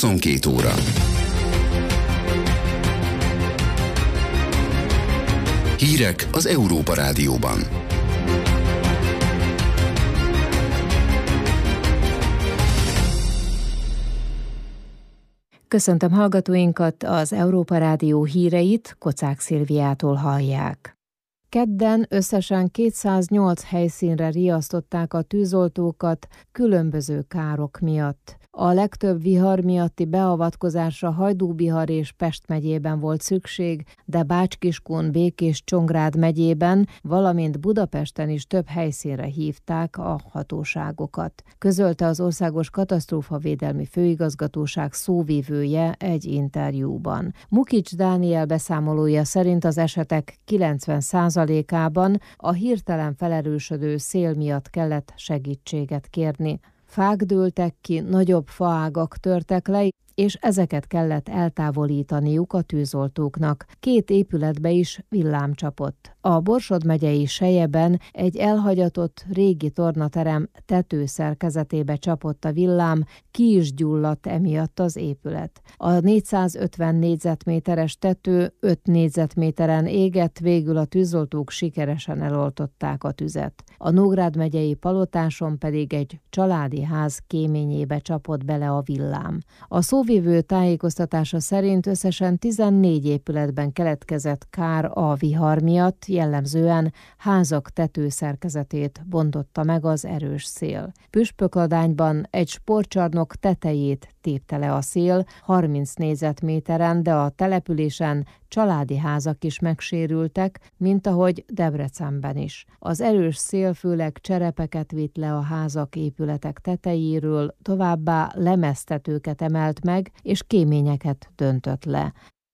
22 óra. Hírek az Európa Rádióban. Köszöntöm hallgatóinkat, az Európa Rádió híreit Kocák Szilviától hallják. Kedden összesen 208 helyszínre riasztották a tűzoltókat különböző károk miatt. A legtöbb vihar miatti beavatkozásra Hajdú-Bihar és Pest megyében volt szükség, de Bács-Kiskun, Békés-Csongrád megyében, valamint Budapesten is több helyszínre hívták a hatóságokat. Közölte az Országos Katasztrófavédelmi Főigazgatóság szóvivője egy interjúban. Mukics Dániel beszámolója szerint az esetek 90%-ában a hirtelen felerősödő szél miatt kellett segítséget kérni. Fák dőltek ki, nagyobb faágak törtek le, és ezeket kellett eltávolítaniuk a tűzoltóknak. 2 épületbe is villám csapott. A Borsod megyei Selyeben egy elhagyatott régi tornaterem tetőszerkezetébe csapott a villám, ki is gyulladt emiatt az épület. A 450 négyzetméteres tető 5 négyzetméteren égett, végül a tűzoltók sikeresen eloltották a tüzet. A Nógrád megyei Palotáson pedig egy családi ház kéményébe csapott bele a villám. A szóvivő tájékoztatása szerint összesen 14 épületben keletkezett kár a vihar miatt, jellemzően házak tetőszerkezetét bontotta meg az erős szél. Püspökladányban egy sportcsarnok tetejét tépte le a szél 30 négyzetméteren, de a településen családi házak is megsérültek, mint ahogy Debrecenben is. Az erős szél főleg cserepeket vitt le a házak, épületek tetejéről, továbbá lemeztetőket emelt meg, és kéményeket döntött le.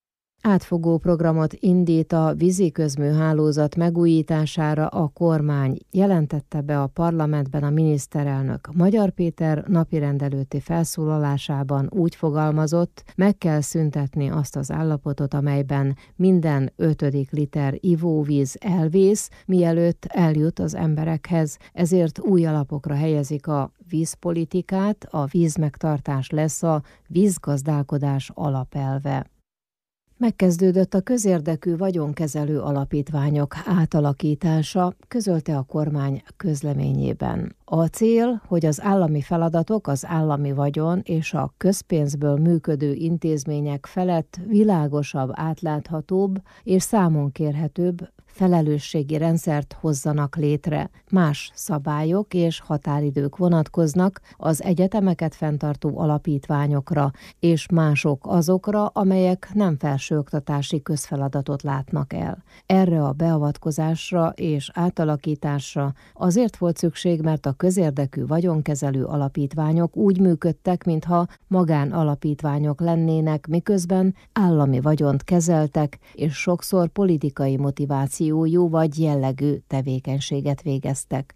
Átfogó programot indít a víziközműhálózat megújítására a kormány, jelentette be a parlamentben a miniszterelnök. Magyar Péter napirendelőtti felszólalásában úgy fogalmazott, meg kell szüntetni azt az állapotot, amelyben minden 5. liter ivóvíz elvész, mielőtt eljut az emberekhez, ezért új alapokra helyezik a vízpolitikát, a vízmegtartás lesz a vízgazdálkodás alapelve. Megkezdődött a közérdekű vagyonkezelő alapítványok átalakítása, közölte a kormány közleményében. A cél, hogy az állami feladatok, az állami vagyon és a közpénzből működő intézmények felett világosabb, átláthatóbb és számon kérhetőbb felelősségi rendszert hozzanak létre. Más szabályok és határidők vonatkoznak az egyetemeket fenntartó alapítványokra, és mások azokra, amelyek nem felsőoktatási közfeladatot látnak el. Erre a beavatkozásra és átalakításra azért volt szükség, mert a közérdekű vagyonkezelő alapítványok úgy működtek, mintha magánalapítványok lennének, miközben állami vagyont kezeltek, és sokszor politikai motivációjú vagy jellegű tevékenységet végeztek.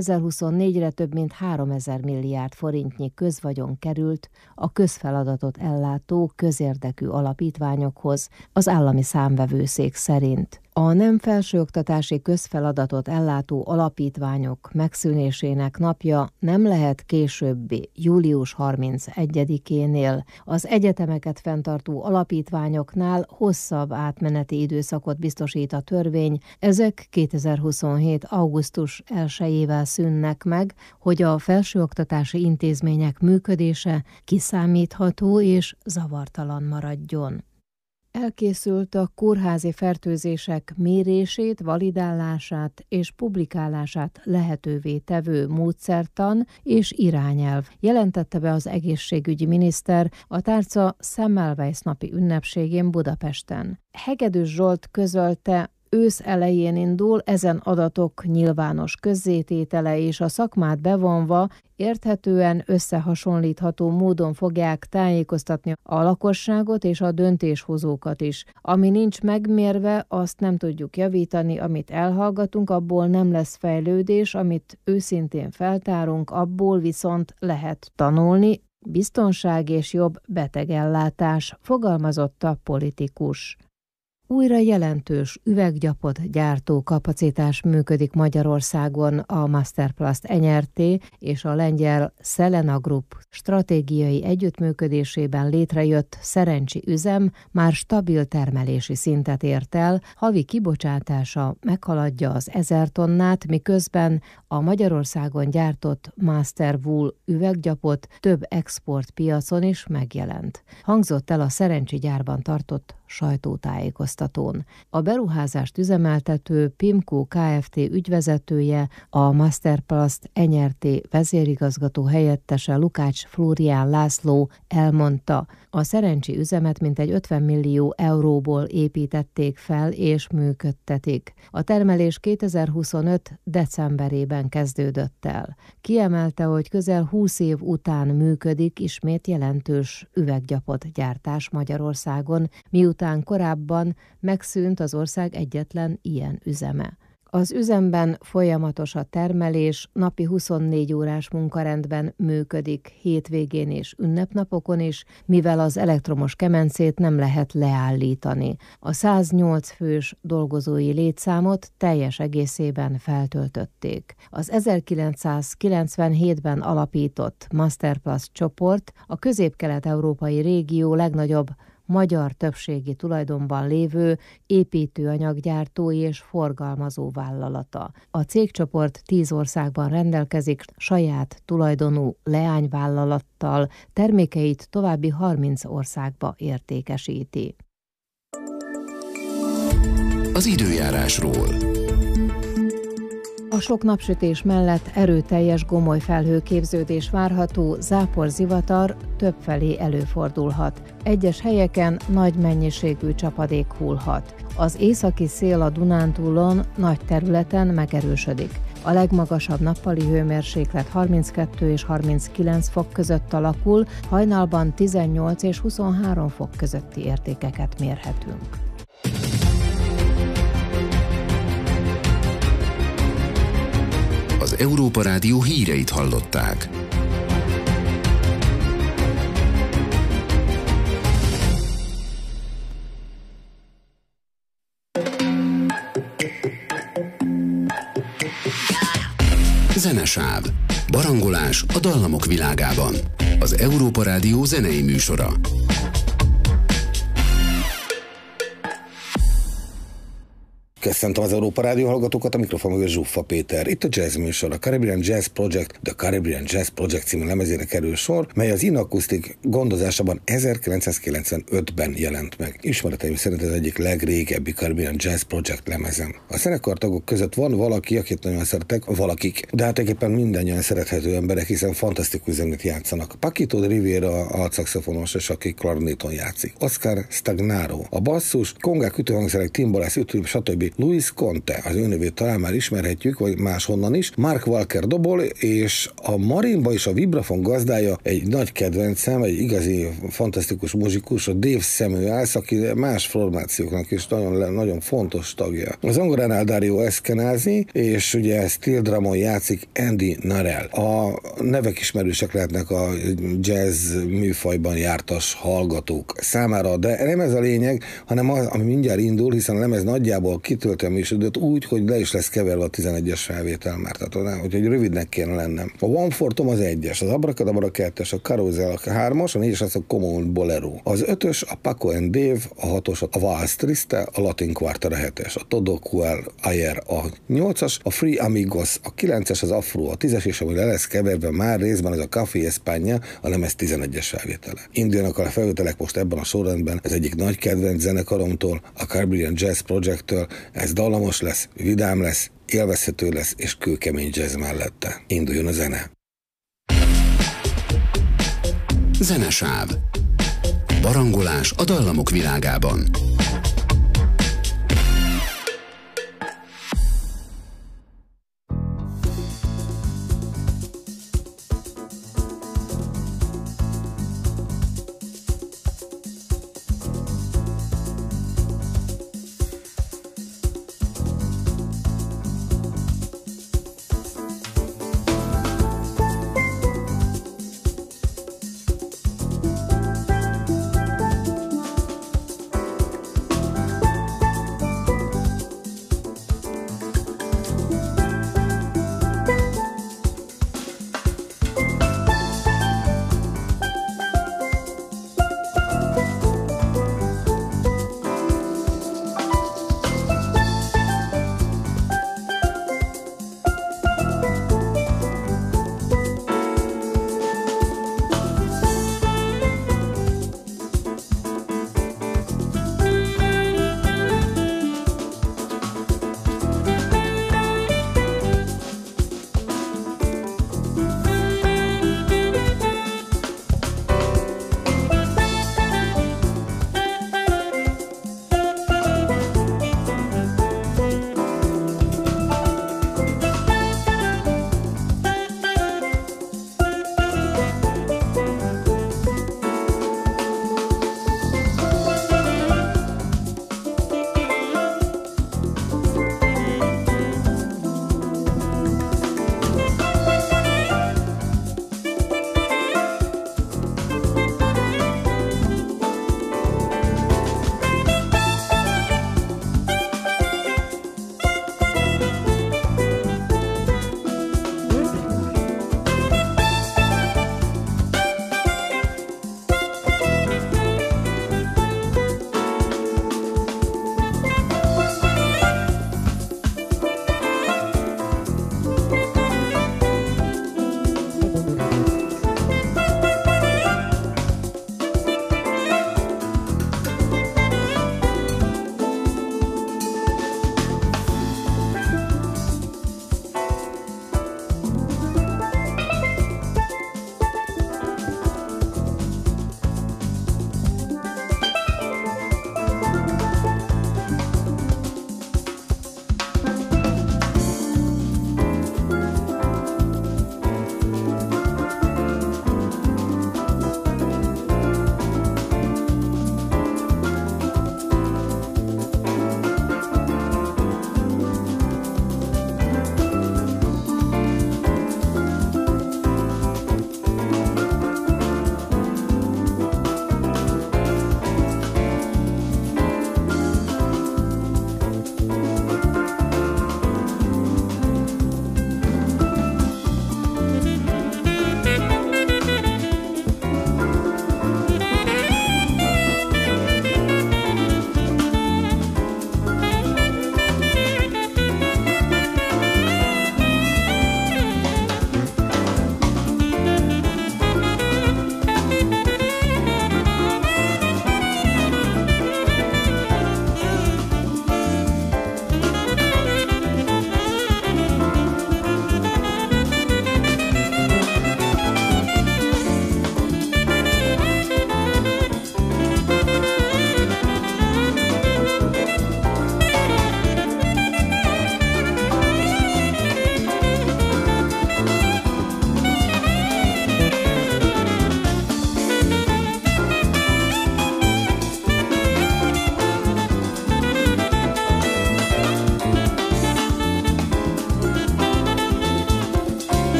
2024-re több mint 3000 milliárd forintnyi közvagyon került a közfeladatot ellátó közérdekű alapítványokhoz, az állami számvevőszék szerint. A nem felsőoktatási közfeladatot ellátó alapítványok megszűnésének napja nem lehet későbbi július 31-énél. Az egyetemeket fenntartó alapítványoknál hosszabb átmeneti időszakot biztosít a törvény, ezek 2027. augusztus 1-ével szűnnek meg, hogy a felsőoktatási intézmények működése kiszámítható és zavartalan maradjon. Elkészült a kórházi fertőzések mérését, validálását és publikálását lehetővé tevő módszertan és irányelv, jelentette be az egészségügyi miniszter a tárca Semmelweis napi ünnepségén Budapesten. Hegedűs Zsolt közölte, ősz elején indul ezen adatok nyilvános közzététele, és a szakmát bevonva érthetően összehasonlítható módon fogják tájékoztatni a lakosságot és a döntéshozókat is. Ami nincs megmérve, azt nem tudjuk javítani, amit elhallgatunk, abból nem lesz fejlődés, amit őszintén feltárunk, abból viszont lehet tanulni, biztonság és jobb betegellátás, fogalmazott a politikus. Újra jelentős üveggyapot gyártó kapacitás működik Magyarországon a Masterplast NRT és a lengyel Selena Group stratégiai együttműködésében létrejött Szerencsi üzem már stabil termelési szintet ért el, havi kibocsátása meghaladja az 1000 tonnát, miközben a Magyarországon gyártott Master Wool üveggyapot több exportpiacon is megjelent. Hangzott el a Szerencsi gyárban tartott sajtótájékoztatón. A beruházást üzemeltető PIMCO Kft. Ügyvezetője, a Masterplast NRT vezérigazgató helyettese Lukács Flórián László elmondta, a Szerencsi üzemet mintegy 50 millió euróból építették fel és működtetik. A termelés 2025. decemberében kezdődött el. Kiemelte, hogy közel 20 év után működik ismét jelentős üveggyapot gyártás Magyarországon, miután korábban megszűnt az ország egyetlen ilyen üzeme. Az üzemben folyamatos a termelés, napi 24 órás munkarendben működik, hétvégén és ünnepnapokon is, mivel az elektromos kemencét nem lehet leállítani. A 108 fős dolgozói létszámot teljes egészében feltöltötték. Az 1997-ben alapított Masterplast csoport a közép-kelet-európai régió legnagyobb magyar többségi tulajdonban lévő építőanyaggyártó és forgalmazó vállalata. A cégcsoport 10 országban rendelkezik saját tulajdonú leányvállalattal, termékeit további 30 országba értékesíti. Az időjárásról. A sok napsütés mellett erőteljes gomoly felhőképződés várható, zápor-zivatar többfelé előfordulhat. Egyes helyeken nagy mennyiségű csapadék hullhat. Az északi szél a Dunántúlon nagy területen megerősödik. A legmagasabb nappali hőmérséklet 32 és 39 fok között alakul, hajnalban 18 és 23 fok közötti értékeket mérhetünk. Az Európa Rádió híreit hallották. Zenesáv. Barangolás a dallamok világában. Az Európa Rádió zenei műsora. Köszöntöm az Európa Rádió hallgatókat, a mikrofon mögött Zsuffa Péter. Itt a jazz műsor, a Caribbean Jazz Project, The Caribbean Jazz Project című lemezére kerül sor, mely az Inakusztik gondozásában 1995-ben jelent meg. Ismereteim szerint ez egyik legrégebbi Caribbean Jazz Project lemezem. A zenekartagok között van valaki, akit nagyon szeretek, valakik, de hát egyébként mindannyian szerethető emberek, hiszen fantasztikus zenét játszanak. Paquito de Rivera a szaxofonos, és aki klarnéton játszik. Oscar Stagnaro a basszus, kongák ütőhangszerek, timbalász, ütő, stb. Luis Conte, az ő nevét talán már ismerhetjük, vagy máshonnan is. Mark Walker dobol, és a marimba és a vibrafon gazdája egy nagy kedvencem, egy igazi fantasztikus muzsikus, a Dave Samuels, aki más formációknak is nagyon, nagyon fontos tagja. Az zongoránál Dario Eskenazi, és ugye steel drumon játszik Andy Narell. A nevek ismerősek lehetnek a jazz műfajban jártas hallgatók számára, de nem ez a lényeg, hanem az, ami mindjárt indul, hiszen a lemez nagyjából kitöltem is időt úgy, hogy le is lesz keverve a 11-es felvétel már, tehát hogy rövidnek kéne lennem. A One for Tom az 1-es, az Abracadabra 2-es, a Carousel a 3-as, a 4-es az a Common Bolero. Az 5-ös a Paco and Dave, a 6-os a Vals Triste, a Latin Quarter a 7-es, a Todo Cual Ayer a 8-as, a Free Amigos a 9-es, az Afro a 10-es, és ami le lesz keverve már részben az a Café España, a lemez 11-es felvétele. Indulnak a felvételek most ebben a sorrendben, ez egyik nagy kedvenc zenekaromtól, a Caribbean Jazz Project-től. Ez dallamos lesz, vidám lesz, élvezhető lesz, és kőkemény jazz mellette. Induljon a zene! Zenesáv. Barangolás a dallamok világában.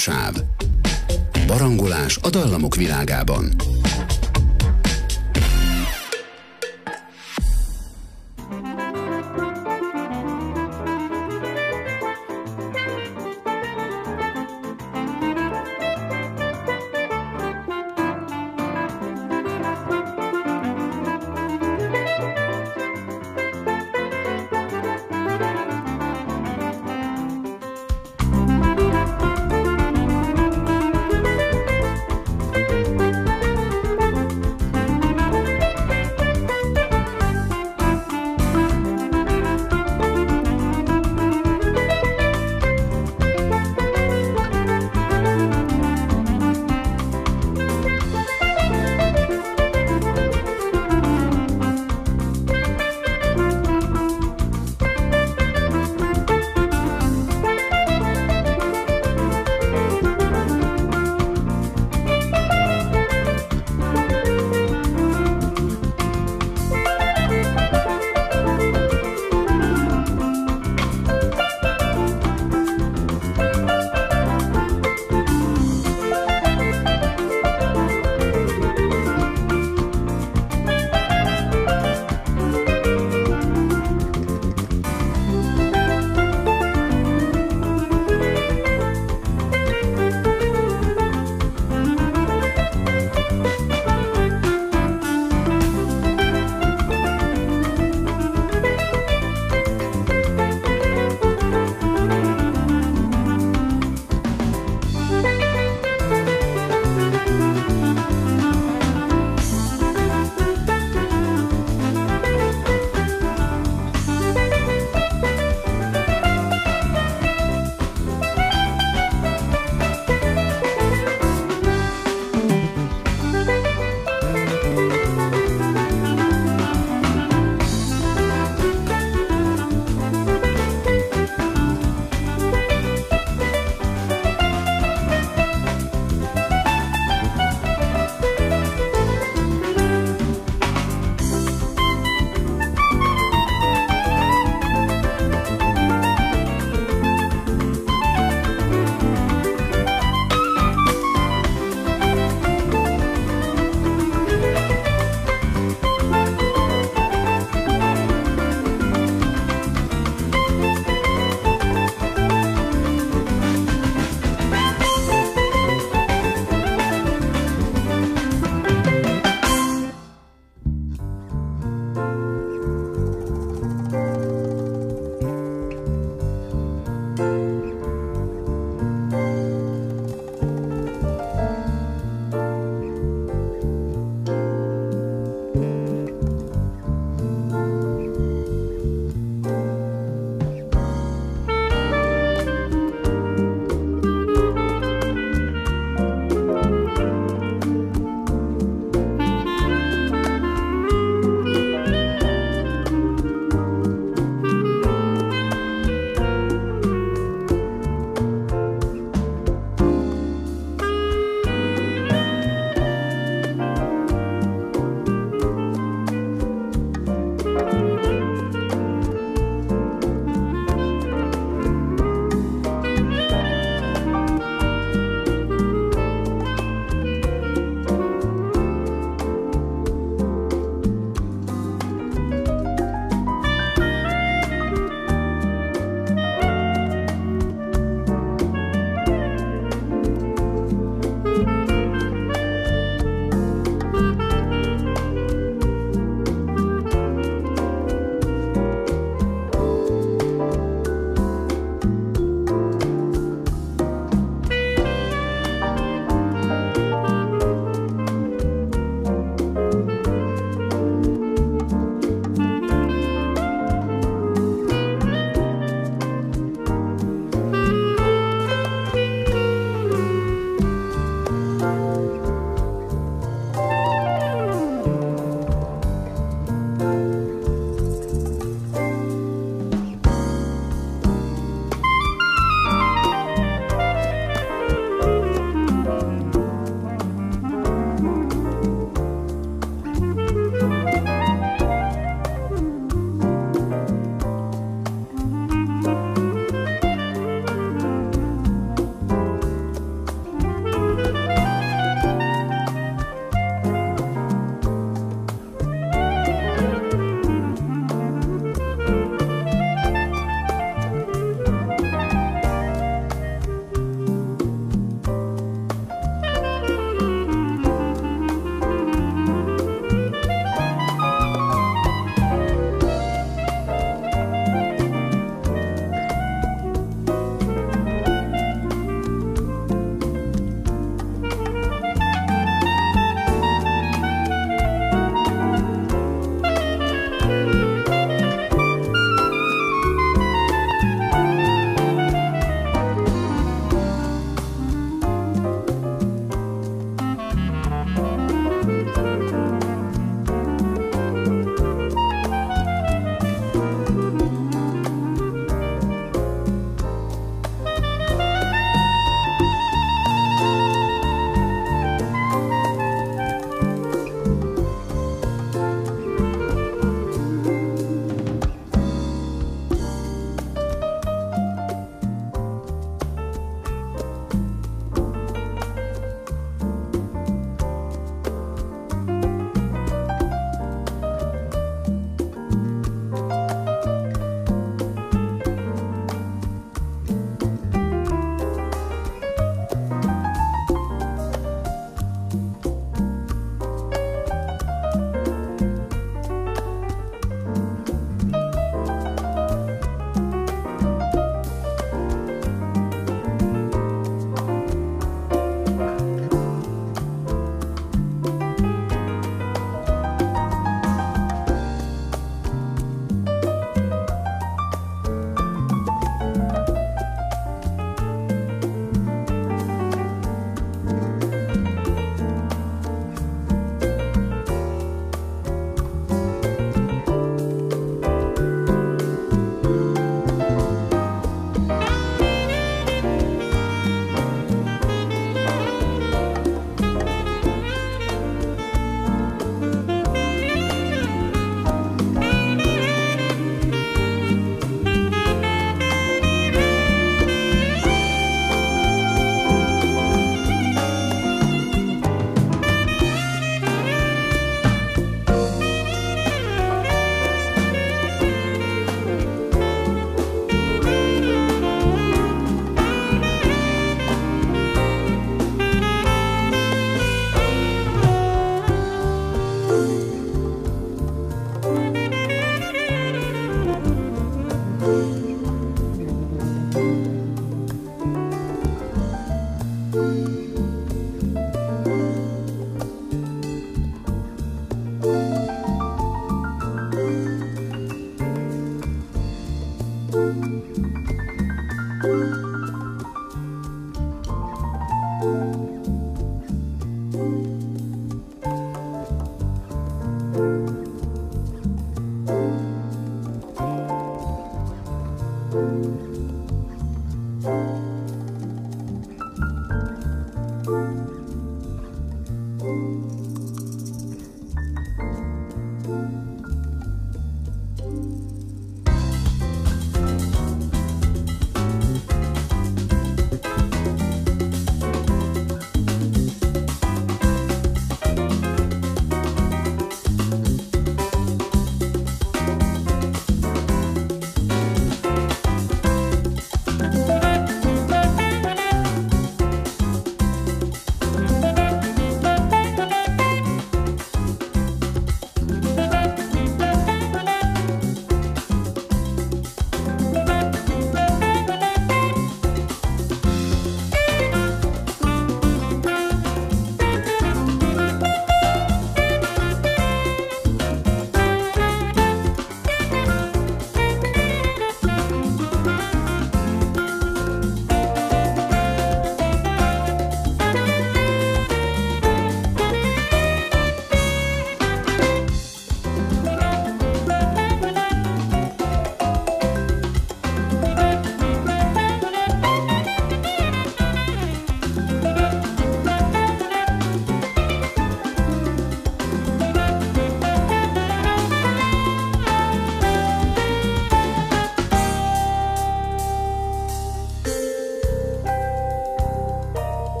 Zenesáv. Barangolás a dallamok világában.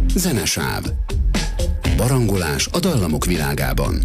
Zenesáv. Barangolás a dallamok világában.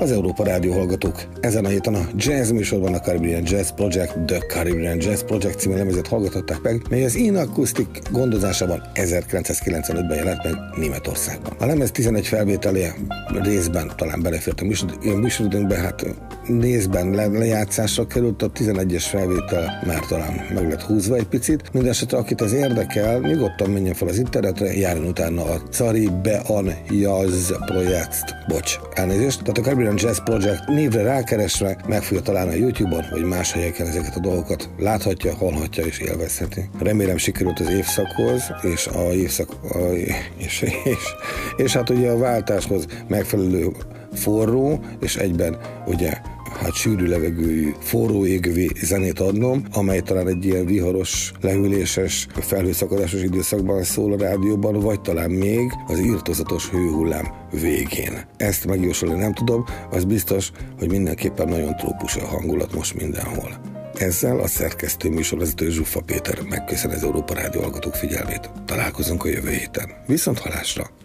az Európa Rádió hallgatók ezen a héten a jazz műsorban a Caribbean Jazz Project, The Caribbean Jazz Project című lemezet hallgathatták meg, mely az In-Acoustic gondozásában 1995-ben jelent meg Németországban. A lemez 11 felvételje részben talán belefért a műsoridőnkbe, hát részben lejátszásra került, a 11-es felvétel már talán meg lett húzva egy picit. Mindenesetre, akit ez érdekel, nyugodtan menjen fel az internetre, járjon utána a Caribbean Jazz Project, elnézést, tehát a Caribbean Jazz Project névre rákeresve meg fogja találni a YouTube-on, vagy más helyeken ezeket a dolgokat láthatja, hallhatja és élvezheti. Remélem sikerült az évszakhoz, és hát ugye a váltáshoz megfelelő forró, és egyben ugye hát sűrű levegőjű, forró égővé zenét adnom, amely talán egy ilyen viharos, lehűléses, felhőszakadásos időszakban szól a rádióban, vagy talán még az irtózatos hőhullám végén. Ezt megjósolni nem tudom, az biztos, hogy mindenképpen nagyon trópus a hangulat most mindenhol. Ezzel a szerkesztő műsorvezető Zsuffa Péter megköszön az Európa Rádió hallgatók figyelmét. Találkozunk a jövő héten. Viszont hallásra!